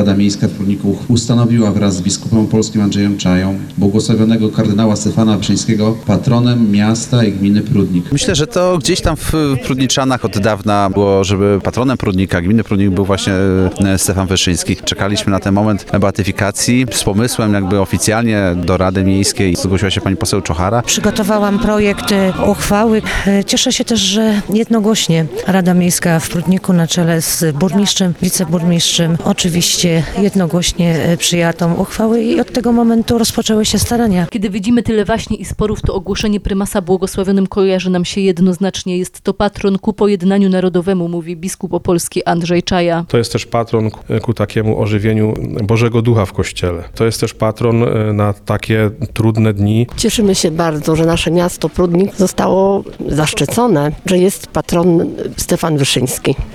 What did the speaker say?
Rada Miejska w Prudniku ustanowiła wraz z biskupem opolskim Andrzejem Czają błogosławionego kardynała Stefana Wyszyńskiego patronem miasta i gminy Prudnik. Myślę, że to gdzieś tam w Prudniczanach od dawna było, żeby patronem Prudnika, gminy Prudnik był właśnie Stefan Wyszyński. Czekaliśmy na ten moment beatyfikacji z pomysłem jakby oficjalnie do Rady Miejskiej. Zgłosiła się pani poseł Czochara. Przygotowałam projekt uchwały. Cieszę się też, że jednogłośnie Rada Miejska w Prudniku na czele z burmistrzem, wiceburmistrzem oczywiście jednogłośnie przyjęła tą uchwałę i od tego momentu rozpoczęły się starania. Kiedy widzimy tyle waśni i sporów, to ogłoszenie prymasa błogosławionym kojarzy nam się jednoznacznie. Jest to patron ku pojednaniu narodowemu, mówi biskup opolski Andrzej Czaja. To jest też patron ku takiemu ożywieniu Bożego Ducha w Kościele. To jest też patron na takie trudne dni. Cieszymy się bardzo, że nasze miasto Prudnik zostało zaszczycone, że jest patron Stefan Wyszyński.